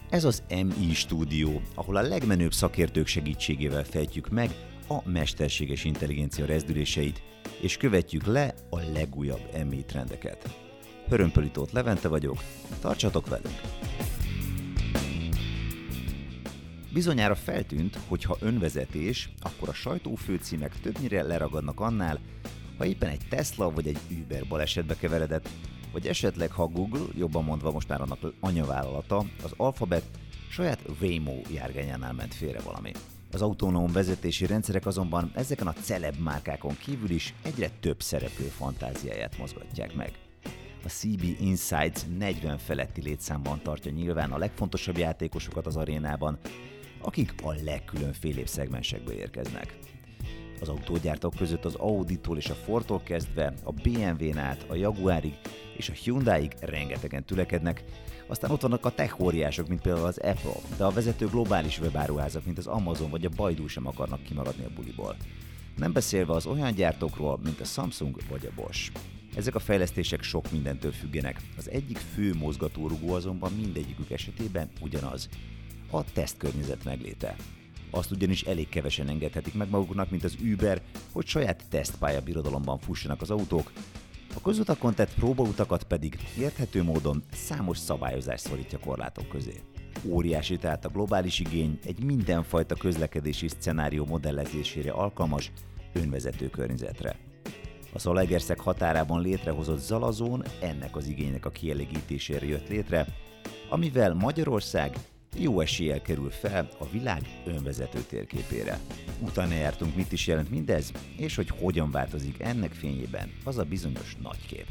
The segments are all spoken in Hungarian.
Ez az MI Stúdió, ahol a legmenőbb szakértők segítségével fejtjük meg a mesterséges intelligencia rezdüléseit, és követjük le a legújabb MI trendeket. Hörömpöli Tóth Levente vagyok, tartsatok velünk! Bizonyára feltűnt, hogy ha önvezetés, akkor a sajtófőcímek többnyire leragadnak annál, ha éppen egy Tesla vagy egy Uber balesetbe keveredett, vagy esetleg ha Google, jobban mondva most már annak anyavállalata, az Alphabet saját Waymo járgányánál ment félre valami. Az autonóm vezetési rendszerek azonban ezeken a celeb márkákon kívül is egyre több szereplő fantáziáját mozgatják meg. A CB Insights 40 feletti létszámban tartja nyilván a legfontosabb játékosokat az arénában, akik a legkülönfélébb szegmensekből érkeznek. Az autógyártók között az Auditól és a Fordtól kezdve a BMW-n át a Jaguarig és a Hyundaiig rengetegen tülekednek, aztán ott vannak a tech óriások, mint például az Apple, de a vezető globális webáruházak, mint az Amazon vagy a Baidu sem akarnak kimaradni a buliból. Nem beszélve az olyan gyártókról, mint a Samsung vagy a Bosch. Ezek a fejlesztések sok mindentől függenek. Az egyik fő mozgatórugó azonban mindegyikük esetében ugyanaz: a tesztkörnyezet megléte. Azt ugyanis elég kevesen engedhetik meg maguknak, mint az Uber, hogy saját tesztpálya birodalomban fussanak az autók, a közutakon tett próbautakat pedig érthető módon számos szabályozás szorítja korlátok közé. Óriási tehát a globális igény egy mindenfajta közlekedési szcenárió modellezésére alkalmas önvezető környezetre. A Zalaegerszeg határában létrehozott Zalazón ennek az igénynek a kielégítésére jött létre, amivel Magyarország jó eséllyel kerül fel a világ önvezető térképére. Utána jártunk, mit is jelent mindez, és hogy hogyan változik ennek fényében az a bizonyos nagykép.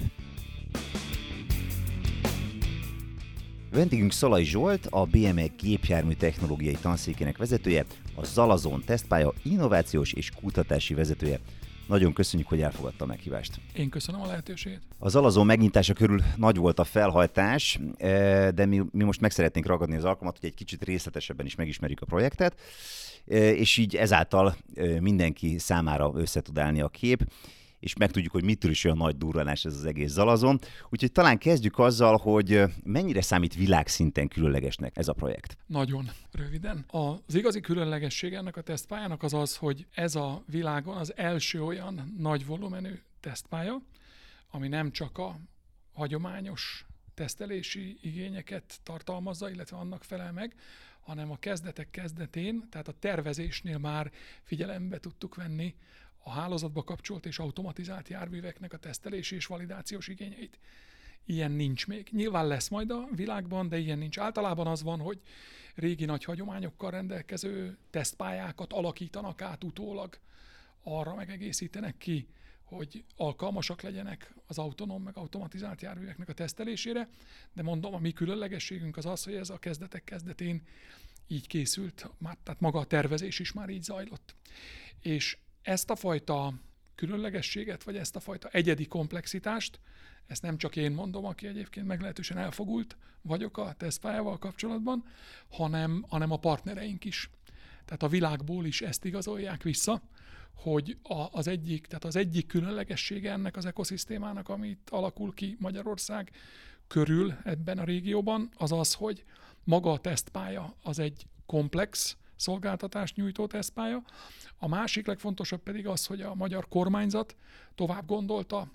Vendégünk Szalai Zsolt, a BME gépjármű technológiai tanszékének vezetője, a Zalazón tesztpálya innovációs és kutatási vezetője. Nagyon köszönjük, hogy elfogadta a meghívást. Én köszönöm a lehetőséget. A Zalazón megnyitása körül nagy volt a felhajtás, de mi most meg szeretnénk ragadni az alkalmat, hogy egy kicsit részletesebben is megismerjük a projektet, és így ezáltal mindenki számára össze tud állni a kép, és megtudjuk, hogy mitől is olyan nagy durranás ez az egész Zalazón. Úgyhogy talán kezdjük azzal, hogy mennyire számít világszinten különlegesnek ez a projekt. Nagyon röviden. Az igazi különlegesség ennek a tesztpályának az az, hogy ez a világon az első olyan nagy volumenű tesztpálya, ami nem csak a hagyományos tesztelési igényeket tartalmazza, illetve annak felel meg, hanem a kezdetek kezdetén, tehát a tervezésnél már figyelembe tudtuk venni a hálózatba kapcsolt és automatizált járműveknek a tesztelési és validációs igényeit. Ilyen nincs még. Nyilván lesz majd a világban, de ilyen nincs. Általában az van, hogy régi nagy hagyományokkal rendelkező tesztpályákat alakítanak át utólag, arra megegészítenek ki, hogy alkalmasak legyenek az autonóm meg automatizált járműveknek a tesztelésére, de mondom, a mi különlegességünk az az, hogy ez a kezdetek kezdetén így készült, tehát maga a tervezés is már így zajlott. És ezt a fajta különlegességet, vagy ezt a fajta egyedi komplexitást, ezt nem csak én mondom, aki egyébként meglehetősen elfogult vagyok a tesztpályával kapcsolatban, hanem a partnereink is. Tehát a világból is ezt igazolják vissza, hogy az egyik különlegessége ennek az ekoszisztémának, amit alakul ki Magyarország körül ebben a régióban, az az, hogy maga a tesztpálya az egy komplex szolgáltatást nyújtó tesztpálya. A másik legfontosabb pedig az, hogy a magyar kormányzat tovább gondolta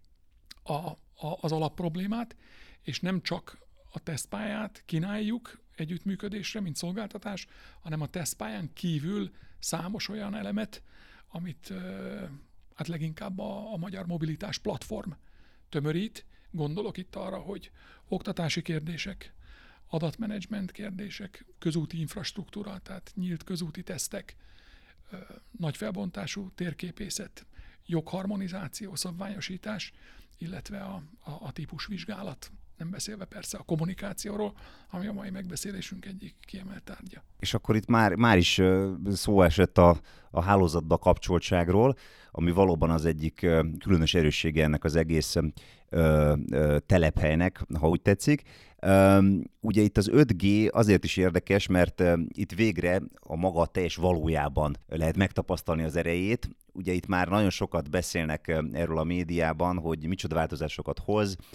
az alapproblémát, és nem csak a tesztpályát kínáljuk együttműködésre, mint szolgáltatás, hanem a tesztpályán kívül számos olyan elemet, amit hát leginkább a magyar mobilitás platform tömörít. Gondolok itt arra, hogy oktatási kérdések, adatmenedzsment kérdések, közúti infrastruktúra, tehát nyílt közúti tesztek, nagy felbontású térképészet, jogharmonizáció, szabványosítás, illetve a típusvizsgálat, nem beszélve persze a kommunikációról, ami a mai megbeszélésünk egyik kiemelt tárgya. És akkor itt már is szó esett a hálózatba kapcsoltságról, ami valóban az egyik különös erőssége ennek az egész telephelynek, ha úgy tetszik. Ugye itt az 5G azért is érdekes, mert itt végre a maga teljes valójában lehet megtapasztalni az erejét. Ugye itt már nagyon sokat beszélnek erről a médiában, hogy micsoda változásokat hoz,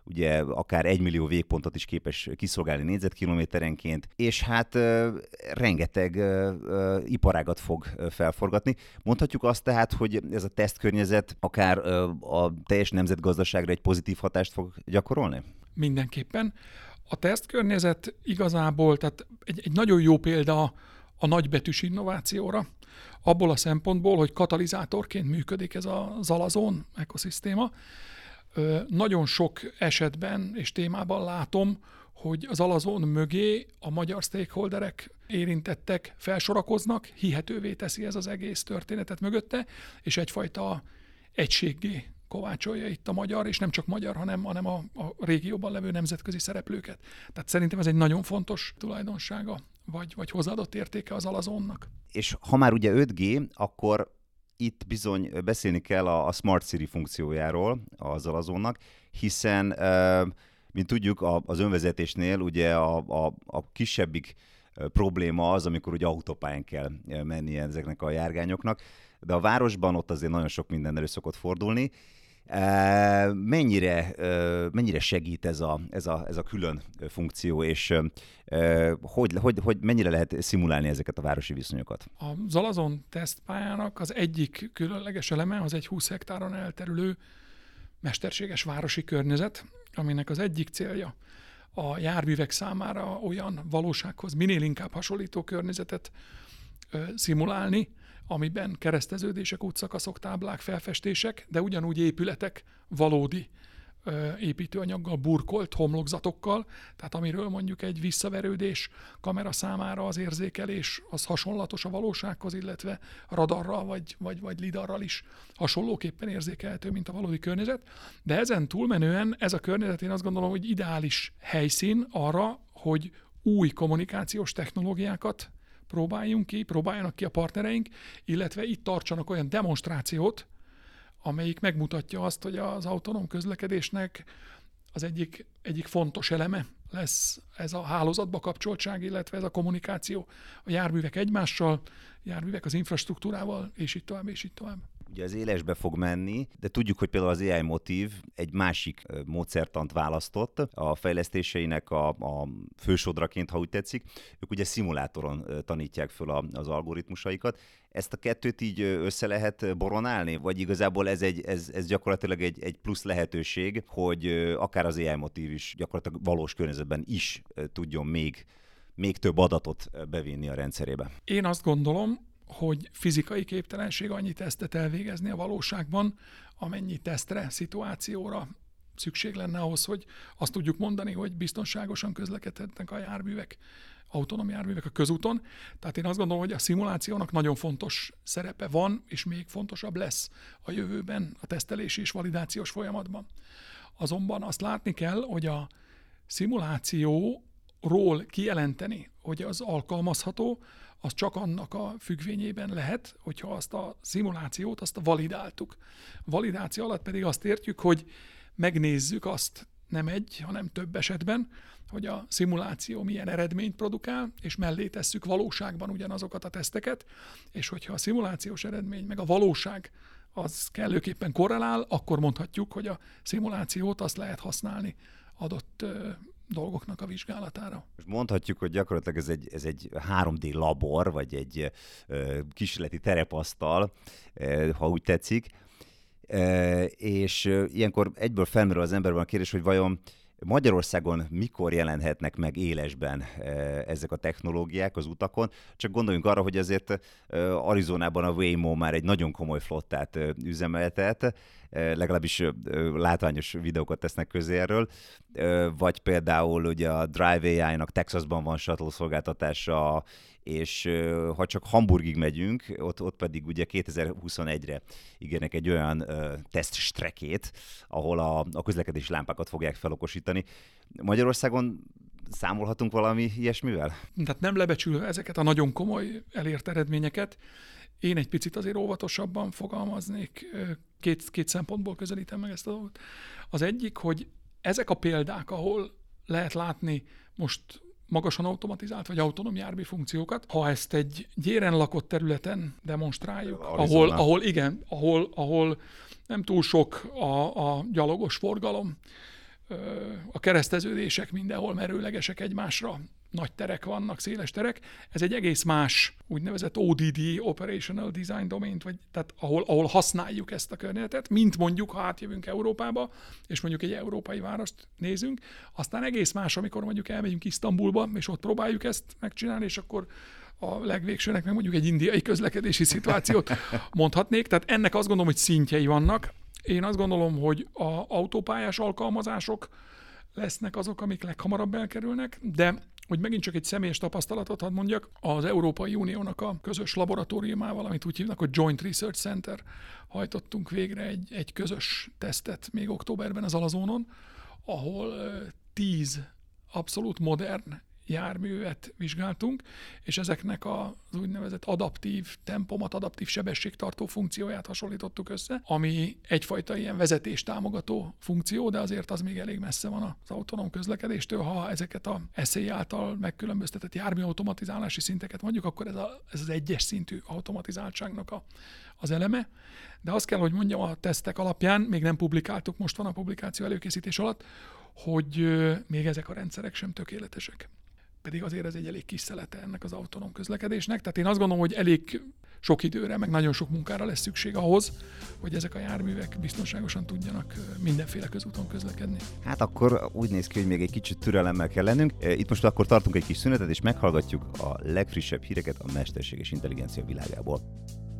ugye akár 1 millió végpontot is képes kiszolgálni négyzetkilométerenként, és hát rengeteg iparágat fog felforgatni. Mondhatjuk azt tehát, hogy ez a tesztkörnyezet akár a teljes nemzetgazdaságra egy pozitív hatást fog gyakorolni? Mindenképpen. A tesztkörnyezet igazából, tehát egy nagyon jó példa a nagybetűs innovációra, abból a szempontból, hogy katalizátorként működik ez a Zalazon ökoszisztéma. Nagyon sok esetben és témában látom, hogy az Zalazon mögé a magyar stakeholderek, érintettek felsorakoznak, hihetővé teszi ez az egész történetet mögötte, és egyfajta egységgé kovácsolja itt a magyar, és nem csak magyar, hanem a régióban levő nemzetközi szereplőket. Tehát szerintem ez egy nagyon fontos tulajdonsága, vagy hozzáadott értéke az Zalazonnak. És ha már ugye 5G, akkor itt bizony beszélni kell a Smart City funkciójáról a Zalazonnak, hiszen, mint tudjuk, az önvezetésnél ugye a kisebbik probléma az, amikor ugye autópályán kell mennie ezeknek a járgányoknak, de a városban ott azért nagyon sok minden elő szokott fordulni. Mennyire segít ez a külön funkció, és hogy mennyire lehet szimulálni ezeket a városi viszonyokat? A Zalazon tesztpályának az egyik különleges eleme az egy 20 hektáron elterülő mesterséges városi környezet, aminek az egyik célja a járművek számára olyan valósághoz minél inkább hasonlító környezetet szimulálni, amiben kereszteződések, útszakaszok, táblák, felfestések, de ugyanúgy épületek valódi építőanyaggal, burkolt homlokzatokkal, tehát amiről mondjuk egy visszaverődés kamera számára az érzékelés az hasonlatos a valósághoz, illetve radarral vagy lidarral is hasonlóképpen érzékelhető, mint a valódi környezet. De ezen túlmenően ez a környezet, én azt gondolom, hogy ideális helyszín arra, hogy új kommunikációs technológiákat próbáljanak ki a partnereink, illetve itt tartsanak olyan demonstrációt, amelyik megmutatja azt, hogy az autonóm közlekedésnek az egyik fontos eleme lesz ez a hálózatba kapcsoltság, illetve ez a kommunikáció a járművek egymással, járművek az infrastruktúrával, és így tovább, és így tovább. Ugye az élesbe fog menni, de tudjuk, hogy például az AI Motive egy másik módszertant választott a fejlesztéseinek a fősodraként, ha úgy tetszik. Ők ugye szimulátoron tanítják föl az algoritmusaikat. Ezt a kettőt így össze lehet boronálni? Vagy igazából ez gyakorlatilag egy plusz lehetőség, hogy akár az AI Motive is gyakorlatilag valós környezetben is tudjon még több adatot bevinni a rendszerébe? Én azt gondolom, hogy fizikai képtelenség annyi tesztet elvégezni a valóságban, amennyi tesztre, szituációra szükség lenne ahhoz, hogy azt tudjuk mondani, hogy biztonságosan közlekedhetnek a járművek, autonóm járművek a közúton. Tehát én azt gondolom, hogy a szimulációnak nagyon fontos szerepe van, és még fontosabb lesz a jövőben a tesztelési és validációs folyamatban. Azonban azt látni kell, hogy a szimulációról kijelenteni, hogy az alkalmazható, az csak annak a függvényében lehet, hogyha azt a szimulációt, azt validáltuk. Validáció alatt pedig azt értjük, hogy megnézzük azt nem egy, hanem több esetben, hogy a szimuláció milyen eredményt produkál, és mellé tesszük valóságban ugyanazokat a teszteket, és hogyha a szimulációs eredmény meg a valóság az kellőképpen korrelál, akkor mondhatjuk, hogy a szimulációt azt lehet használni adott dolgoknak a vizsgálatára. Mondhatjuk, hogy gyakorlatilag ez egy 3D labor, vagy egy kísérleti terepasztal, ha úgy tetszik, és ilyenkor egyből felmerül az emberben a kérdés, hogy vajon Magyarországon mikor jelenhetnek meg élesben ezek a technológiák az utakon? Csak gondoljunk arra, hogy azért Arizonában a Waymo már egy nagyon komoly flottát üzemeltet, legalábbis látványos videókat tesznek közé erről, vagy például ugye a Drive AI-nak Texasban van shuttle szolgáltatása, és ha csak Hamburgig megyünk, ott pedig ugye 2021-re ígérnek egy olyan tesztstrekét, ahol a közlekedési lámpákat fogják felokosítani. Magyarországon számolhatunk valami ilyesmivel? Tehát nem lebecsülve ezeket a nagyon komoly elért eredményeket, én egy picit azért óvatosabban fogalmaznék, két szempontból közelítem meg ezt a dolgot. Az egyik, hogy ezek a példák, ahol lehet látni most magasan automatizált vagy autonóm jármű funkciókat, ha ezt egy gyéren lakott területen demonstráljuk, ahol nem túl sok a gyalogos forgalom, a kereszteződések mindenhol merőlegesek egymásra, nagy terek vannak, széles terek. Ez egy egész más úgynevezett ODD, Operational Design Domain, vagy tehát ahol használjuk ezt a környezetet, mint mondjuk, ha átjövünk Európába, és mondjuk egy európai várost nézünk, aztán egész más, amikor mondjuk elmegyünk Isztambulba, és ott próbáljuk ezt megcsinálni, és akkor a legvégsőnek meg mondjuk egy indiai közlekedési szituációt mondhatnék. Tehát ennek azt gondolom, hogy szintjei vannak. Én azt gondolom, hogy az autópályás alkalmazások lesznek azok, amik leghamarabb elkerülnek, de hogy megint csak egy személyes tapasztalatot hadd mondjak, az Európai Uniónak a közös laboratóriumával, amit úgy hívnak, hogy Joint Research Center, hajtottunk végre egy közös tesztet még októberben az Alazónon, ahol 10 abszolút modern járművet vizsgáltunk, és ezeknek az úgynevezett adaptív tempomat, adaptív sebességtartó funkcióját hasonlítottuk össze, ami egyfajta ilyen vezetéstámogató funkció, de azért az még elég messze van az autonóm közlekedéstől. Ha ezeket a SZI által megkülönböztetett jármű automatizálási szinteket mondjuk, akkor ez az egyes szintű automatizáltságnak az eleme. De azt kell, hogy mondjam, a tesztek alapján, még nem publikáltuk, most van a publikáció előkészítés alatt, hogy még ezek a rendszerek sem tökéletesek. Pedig azért ez egy elég kis szelete ennek az autonóm közlekedésnek. Tehát én azt gondolom, hogy elég sok időre, meg nagyon sok munkára lesz szükség ahhoz, hogy ezek a járművek biztonságosan tudjanak mindenféle közúton közlekedni. Hát akkor úgy néz ki, hogy még egy kicsit türelemmel kell lennünk. Itt most akkor tartunk egy kis szünetet, és meghallgatjuk a legfrissebb híreket a mesterséges intelligencia világából.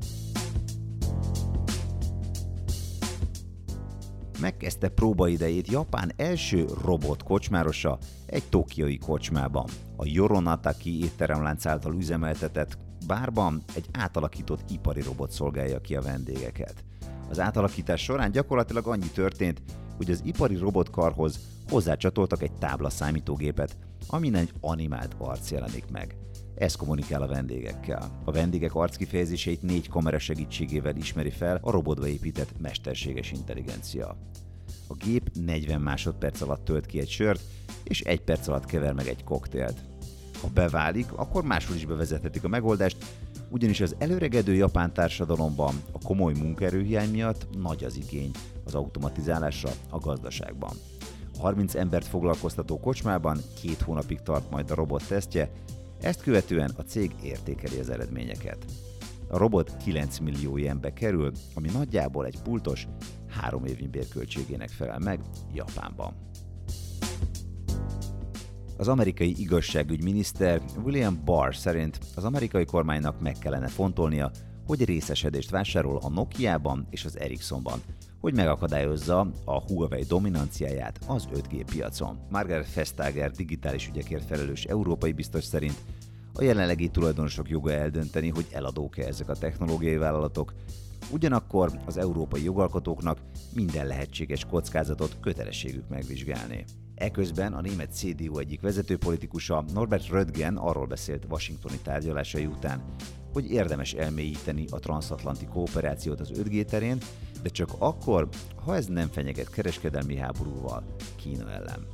Megkezdte próbaidejét Japán első robot kocsmárosa egy tokiói kocsmában. A Yoronataki étteremlánc által üzemeltetett bárban egy átalakított ipari robot szolgálja ki a vendégeket. Az átalakítás során gyakorlatilag annyi történt, hogy az ipari robotkarhoz hozzácsatoltak egy tábla számítógépet, amin egy animált arc jelenik meg. Ez kommunikál a vendégekkel. A vendégek arckifejezéseit 4 kamera segítségével ismeri fel a robotba épített mesterséges intelligencia. A gép 40 másodperc alatt tölt ki egy sört, és 1 perc alatt kever meg egy koktélt. Ha beválik, akkor máshol is bevezethetik a megoldást, ugyanis az előregedő japán társadalomban a komoly munkaerőhiány miatt nagy az igény az automatizálásra a gazdaságban. A 30 embert foglalkoztató kocsmában 2 hónapig tart majd a robot tesztje, ezt követően a cég értékeli az eredményeket. A robot 9 millió jenbe kerül, ami nagyjából egy pultos 3 évnyi bérköltségének felel meg Japánban. Az amerikai igazságügyminiszter William Barr szerint az amerikai kormánynak meg kellene fontolnia, hogy részesedést vásárol a Nokiában és az Ericssonban, hogy megakadályozza a Huawei dominanciáját az 5G piacon. Margaret Vestager digitális ügyekért felelős európai biztos szerint a jelenlegi tulajdonosok joga eldönteni, hogy eladók-e ezek a technológiai vállalatok, ugyanakkor az európai jogalkotóknak minden lehetséges kockázatot kötelességük megvizsgálni. Eközben a német CDU egyik vezetőpolitikusa, Norbert Röttgen arról beszélt washingtoni tárgyalásai után, hogy érdemes elmélyíteni a transzatlanti kooperációt az 5G terén, de csak akkor, ha ez nem fenyeget kereskedelmi háborúval Kína ellen.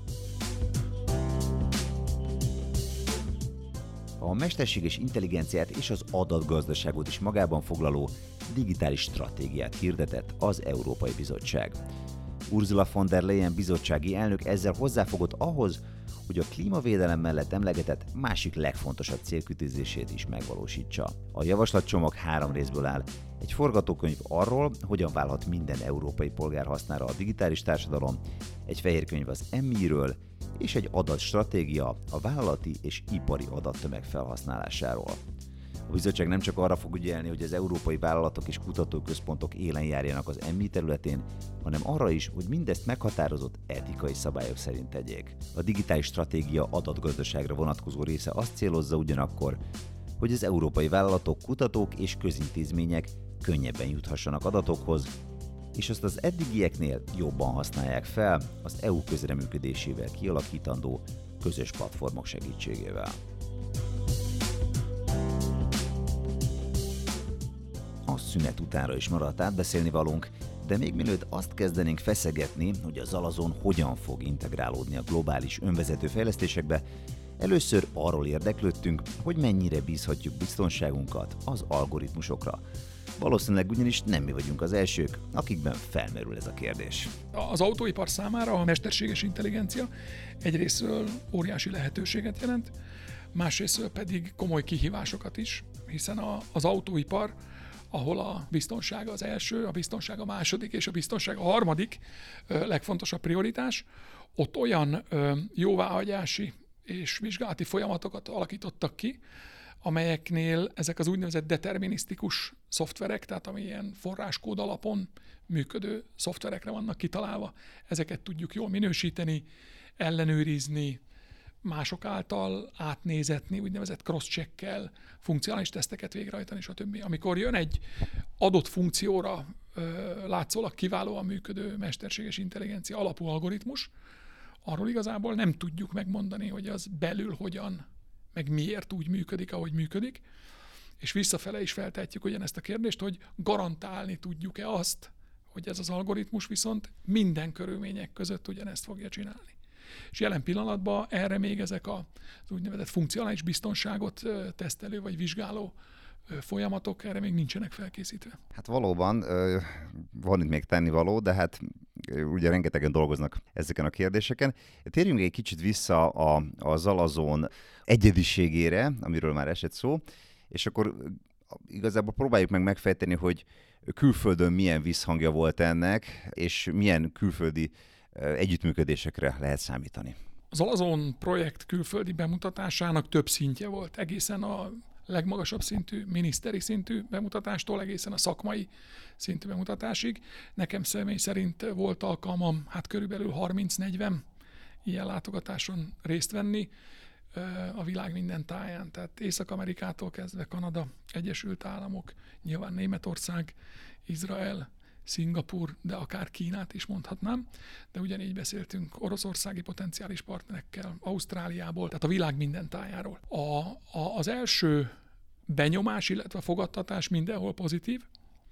A mesterséges intelligenciát és az adatgazdaságot is magában foglaló digitális stratégiát hirdetett az Európai Bizottság. Ursula von der Leyen bizottsági elnök ezzel hozzáfogott ahhoz, hogy a klímavédelem mellett emlegetett másik legfontosabb célkitűzését is megvalósítsa. A javaslatcsomag 3 részből áll. Egy forgatókönyv arról, hogyan válhat minden európai polgár hasznára a digitális társadalom, egy fehérkönyv az MI-ről, és egy adatstratégia a vállalati és ipari adattömeg felhasználásáról. A bizottság nem csak arra fog ügyelni, hogy az európai vállalatok és kutatóközpontok élen járjanak az MI területén, hanem arra is, hogy mindezt meghatározott etikai szabályok szerint tegyék. A digitális stratégia adatgazdaságra vonatkozó része azt célozza ugyanakkor, hogy az európai vállalatok, kutatók és közintézmények könnyebben juthassanak adatokhoz, és azt az eddigieknél jobban használják fel az EU közreműködésével kialakítandó közös platformok segítségével. A szünet utánra is maradt átbeszélni valónk, de még mielőtt azt kezdenénk feszegetni, hogy a Zalazon hogyan fog integrálódni a globális önvezető fejlesztésekbe, először arról érdeklődtünk, hogy mennyire bízhatjuk biztonságunkat az algoritmusokra. Valószínűleg ugyanis nem mi vagyunk az elsők, akikben felmerül ez a kérdés. Az autóipar számára a mesterséges intelligencia egyrésztről óriási lehetőséget jelent, másrésztről pedig komoly kihívásokat is, hiszen az autóipar, ahol a biztonság az első, a biztonság a második és a biztonság a harmadik legfontosabb prioritás, ott olyan jóváhagyási és vizsgálati folyamatokat alakítottak ki, amelyeknél ezek az úgynevezett determinisztikus szoftverek, tehát amilyen forráskód alapon működő szoftverekre vannak kitalálva, ezeket tudjuk jól minősíteni, ellenőrizni, mások által átnézetni, úgynevezett cross-checkkel, funkcionális teszteket végrehajtani, stb. Amikor jön egy adott funkcióra látszólag kiválóan működő mesterséges intelligencia alapú algoritmus, arról igazából nem tudjuk megmondani, hogy az belül hogyan, meg miért úgy működik, ahogy működik, és visszafele is feltehetjük ugyanezt a kérdést, hogy garantálni tudjuk-e azt, hogy ez az algoritmus viszont minden körülmények között ugyanezt fogja csinálni. És jelen pillanatban erre még ezek az úgynevezett funkcionális biztonságot tesztelő vagy vizsgáló folyamatok erre még nincsenek felkészítve. Hát valóban van itt még tennivaló, de hát ugye rengetegen dolgoznak ezeken a kérdéseken. Térjünk egy kicsit vissza a Zalazón egyediségére, amiről már esett szó, és akkor igazából próbáljuk meg megfejteni, hogy külföldön milyen visszhangja volt ennek, és milyen külföldi együttműködésekre lehet számítani. Az Zalazón projekt külföldi bemutatásának több szintje volt, egészen a legmagasabb szintű, miniszteri szintű bemutatástól egészen a szakmai szintű bemutatásig. Nekem személy szerint volt alkalmam körülbelül 30-40 ilyen látogatáson részt venni a világ minden táján. Tehát Észak-Amerikától kezdve Kanada, Egyesült Államok, nyilván Németország, Izrael, Szingapur, de akár Kínát is mondhatnám, de ugyanígy beszéltünk oroszországi potenciális partnerekkel, Ausztráliából, tehát a világ minden tájáról. Az első benyomás, illetve fogadtatás mindenhol pozitív.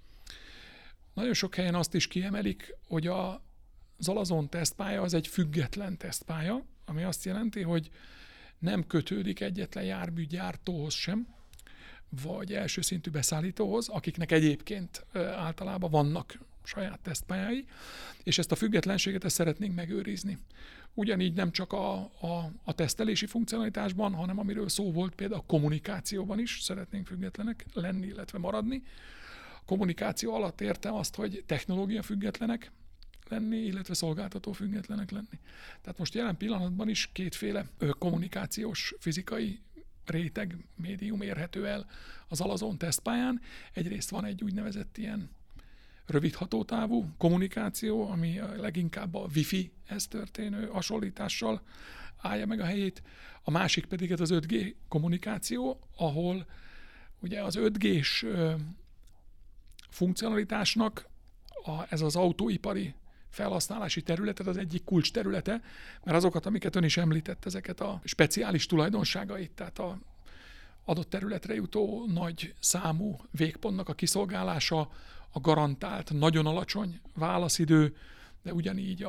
Nagyon sok helyen azt is kiemelik, hogy a Zalazón tesztpálya az egy független tesztpálya, ami azt jelenti, hogy nem kötődik egyetlen járműgyártóhoz sem, vagy első szintű beszállítóhoz, akiknek egyébként általában vannak saját tesztpályái, és ezt a függetlenséget ezt szeretnénk megőrizni. Ugyanígy nem csak a tesztelési funkcionalitásban, hanem amiről szó volt például a kommunikációban is szeretnénk függetlenek lenni, illetve maradni. A kommunikáció alatt értem azt, hogy technológia függetlenek lenni, illetve szolgáltató függetlenek lenni. Tehát most jelen pillanatban is kétféle kommunikációs fizikai réteg, médium érhető el az Zalazón tesztpályán. Egyrészt van egy úgynevezett ilyen rövid hatótávú kommunikáció, ami leginkább a Wi-Fi-hez történő hasonlítással állja meg a helyét. A másik pedig ez az 5G kommunikáció, ahol ugye az 5G-s funkcionalitásnak ez az autóipari felhasználási területet az egyik kulcs területe, mert azokat, amiket ön is említett, ezeket a speciális tulajdonságait, tehát a adott területre jutó nagy számú végpontnak a kiszolgálása, a garantált, nagyon alacsony válaszidő, de ugyanígy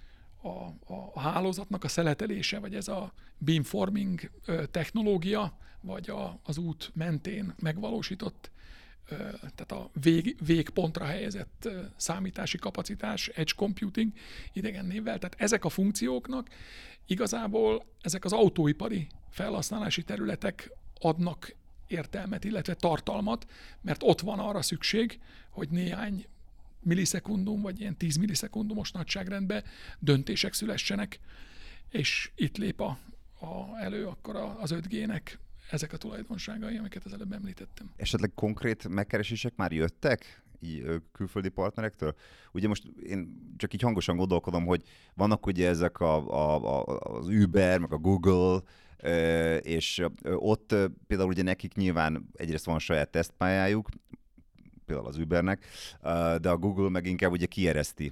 a hálózatnak a szeletelése, vagy ez a beamforming technológia, vagy az út mentén megvalósított, tehát a végpontra helyezett számítási kapacitás, edge computing idegen névvel, tehát ezek a funkcióknak igazából ezek az autóipari felhasználási területek adnak értelmet, illetve tartalmat, mert ott van arra szükség, hogy néhány millisekundum, vagy ilyen 10 millisekundumos nagyságrendben döntések szülessenek, és itt lép elő akkor az 5G-nek ezek a tulajdonságai, amiket az előbb említettem. Esetleg konkrét megkeresések már jöttek külföldi partnerektől? Ugye most én csak így hangosan gondolkodom, hogy vannak ugye ezek az Uber, meg a Google, és ott például ugye nekik nyilván egyrészt van saját tesztpályájuk, például az Ubernek, de a Google meg inkább ugye kiereszti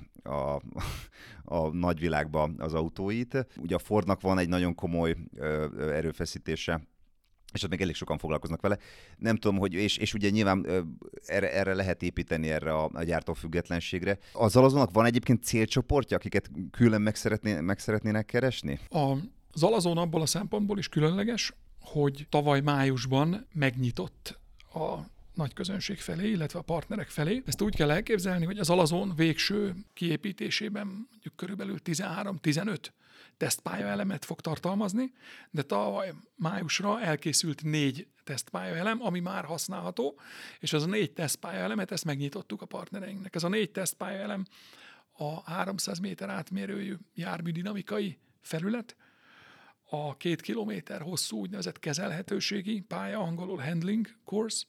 a nagyvilágba az autóit. Ugye a Fordnak van egy nagyon komoly erőfeszítése, és ott még elég sokan foglalkoznak vele. Nem tudom, hogy, és ugye nyilván erre lehet építeni, erre a gyártó függetlenségre. A Zalazónak van egyébként célcsoportja, akiket külön meg szeretnének keresni? A Zalazón abból a szempontból is különleges, hogy tavaly májusban megnyitott nagy közönség felé, illetve a partnerek felé. Ezt úgy kell elképzelni, hogy az Alazon végső kiépítésében mondjuk körülbelül 13-15 tesztpályaelemet fog tartalmazni, de tavaly májusra elkészült 4 tesztpályaelem, ami már használható, és az a 4 tesztpályaelemet, ezt megnyitottuk a partnereinknek. Ez a 4 tesztpályaelem a 300 méter átmérőjű járműdinamikai felület, a 2 kilométer hosszú úgynevezett kezelhetőségi pálya, angolul handling course,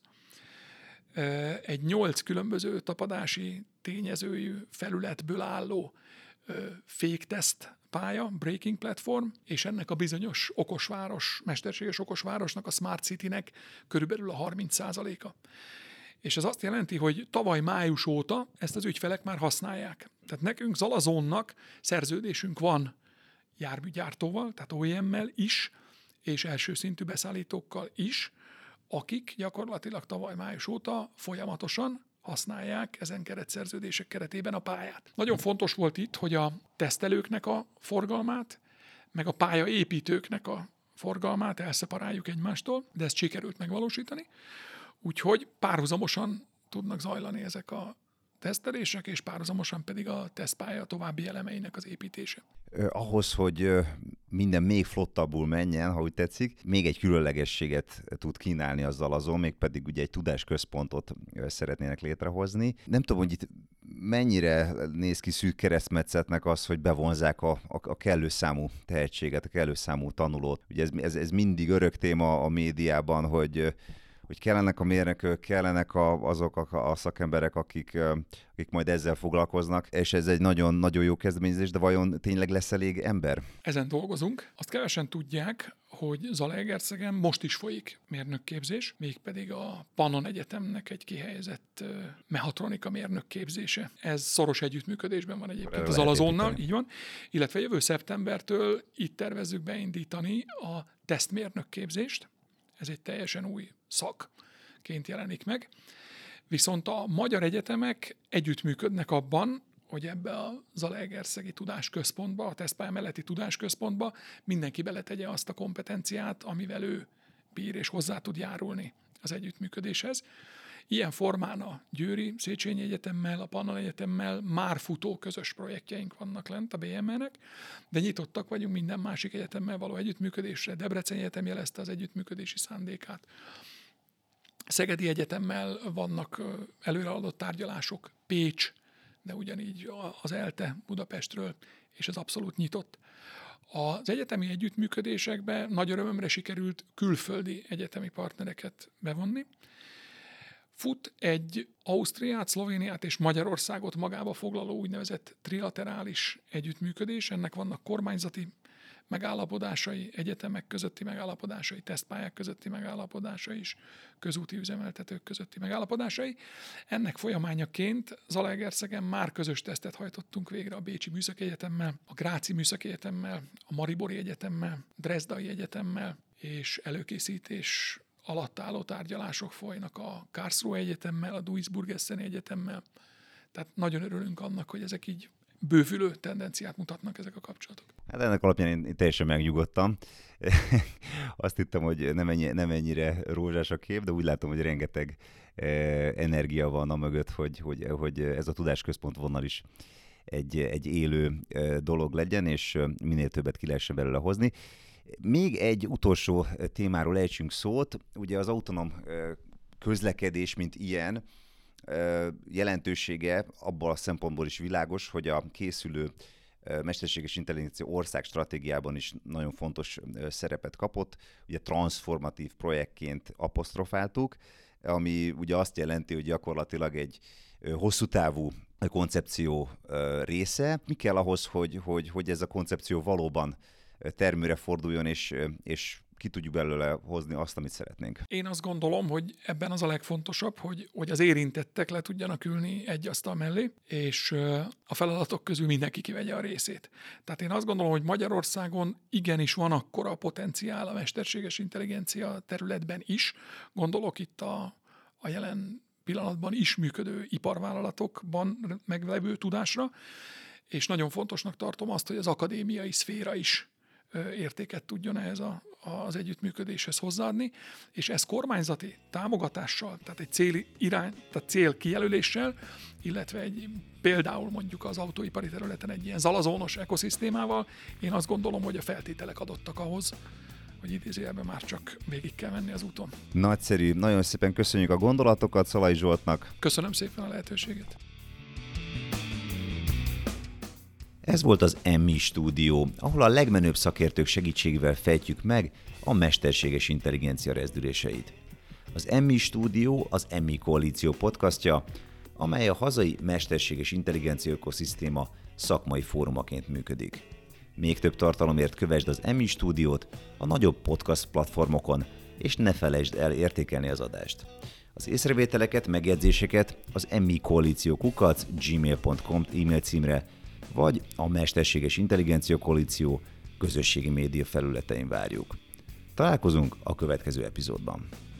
egy 8 különböző tapadási tényezőjű felületből álló fékteszt pálya, braking platform, és ennek a bizonyos okosváros, mesterséges okosvárosnak, a Smart City-nek körülbelül a 30%-a. És ez azt jelenti, hogy tavaly május óta ezt az ügyfelek már használják. Tehát nekünk Zalazonnak szerződésünk van járműgyártóval, tehát OEM-mel is, és első szintű beszállítókkal is, akik gyakorlatilag tavaly május óta folyamatosan használják ezen keretszerződések keretében a pályát. Nagyon fontos volt itt, hogy a tesztelőknek a forgalmát, meg a pályaépítőknek a forgalmát elszeparáljuk egymástól, de ezt sikerült megvalósítani. Úgyhogy párhuzamosan tudnak zajlani ezek a tesztelések, és párhuzamosan pedig a tesztpálya további elemeinek az építése. Ahhoz, hogy minden még flottabbul menjen, ha úgy tetszik, még egy különlegességet tud kínálni azzal azon, mégpedig ugye egy tudásközpontot szeretnének létrehozni. Nem tudom, hogy itt mennyire néz ki szűk keresztmetszetnek az, hogy bevonzák a kellő számú tehetséget, a kellő számú tanulót. Ugye ez mindig örök téma a médiában, hogy kellenek a mérnökök, kellenek azok a szakemberek, akik majd ezzel foglalkoznak, és ez egy nagyon-nagyon jó kezdeményezés, de vajon tényleg lesz elég ember? Ezen dolgozunk. Azt kevesen tudják, hogy Zalaegerszegen most is folyik mérnökképzés, mégpedig a Pannon Egyetemnek egy kihelyezett mechatronika mérnökképzése. Ez szoros együttműködésben van egyébként az Alazonnal, így van, illetve jövő szeptembertől itt tervezzük beindítani a tesztmérnökképzést. Ez egy teljesen új szakként jelenik meg. Viszont a magyar egyetemek együttműködnek abban, hogy ebbe a Zalaegerszegi Tudásközpontba, a tesztpálya melletti tudásközpontba mindenki beletegye azt a kompetenciát, amivel ő bír és hozzá tud járulni az együttműködéshez. Ilyen formán a Győri Széchenyi Egyetemmel, a Pannon Egyetemmel már futó közös projektjeink vannak lent a BME-nek, de nyitottak vagyunk minden másik egyetemmel való együttműködésre. Debreceni Egyetem jelezte az együttműködési szándékát. Szegedi Egyetemmel vannak előreadott tárgyalások, Pécs, de ugyanígy az ELTE Budapestről, és ez abszolút nyitott. Az egyetemi együttműködésekbe nagy örömömre sikerült külföldi egyetemi partnereket bevonni. Fut egy Ausztriát, Szlovéniát és Magyarországot magába foglaló úgynevezett trilaterális együttműködés. Ennek vannak kormányzati megállapodásai, egyetemek közötti megállapodásai, tesztpályák közötti megállapodásai és közúti üzemeltetők közötti megállapodásai. Ennek folyamányaként Zalaegerszegen már közös tesztet hajtottunk végre a Bécsi Műszaki Egyetemmel, a Gráci Műszaki Egyetemmel, a Maribori Egyetemmel, Dresdai Egyetemmel, és előkészítés alatt álló tárgyalások folynak a Karlsruhe Egyetemmel, a Duisburg-Esseni Egyetemmel. Tehát nagyon örülünk annak, hogy ezek így bővülő tendenciát mutatnak ezek a kapcsolatok. Hát ennek alapján én teljesen megnyugodtam. Azt hittem, hogy nem ennyire rózsás a kép, de úgy látom, hogy rengeteg energia van a mögött, hogy ez a tudásközpont vonal is egy élő dolog legyen, és minél többet ki lehessen belőle hozni. Még egy utolsó témáról ejtsünk szót. Ugye az autonóm közlekedés, mint ilyen, jelentősége abból a szempontból is világos, hogy a készülő mesterséges intelligencia ország stratégiában is nagyon fontos szerepet kapott. Ugye transformatív projektként apostrofáltuk, ami ugye azt jelenti, hogy gyakorlatilag egy hosszú távú koncepció része. Mi kell ahhoz, hogy ez a koncepció valóban termőre forduljon, és ki tudjuk belőle hozni azt, amit szeretnénk. Én azt gondolom, hogy ebben az a legfontosabb, hogy az érintettek le tudjanak ülni egy asztal mellé, és a feladatok közül mindenki kivegye a részét. Tehát én azt gondolom, hogy Magyarországon igenis van akkora potenciál a mesterséges intelligencia területben is. Gondolok itt a jelen pillanatban is működő iparvállalatokban meglevő tudásra, és nagyon fontosnak tartom azt, hogy az akadémiai szféra is értéket tudjon ehhez a az együttműködéshez hozzáadni, és ez kormányzati támogatással, tehát egy cél kijelöléssel, illetve például mondjuk az autóipari területen egy ilyen zalazónos ekoszisztémával, én azt gondolom, hogy a feltételek adottak ahhoz, hogy idézőjelben már csak végig kell menni az úton. Nagyszerű, nagyon szépen köszönjük a gondolatokat Szalai Zsoltnak. Köszönöm szépen a lehetőséget. Ez volt az Emmi Stúdió, ahol a legmenőbb szakértők segítségével fejtjük meg a mesterséges intelligencia rezdüléseit. Az Emmi Stúdió az Emmi Koalíció podcastja, amely a hazai mesterséges intelligencia ökoszisztéma szakmai fórumaként működik. Még több tartalomért kövesd az Emmi Stúdiót a nagyobb podcast platformokon, és ne felejtsd el értékelni az adást. Az észrevételeket, megjegyzéseket az emmikoalíció@gmail.com e-mail címre, vagy a Mesterséges Intelligencia Koalíció közösségi média felületein várjuk. Találkozunk a következő epizódban.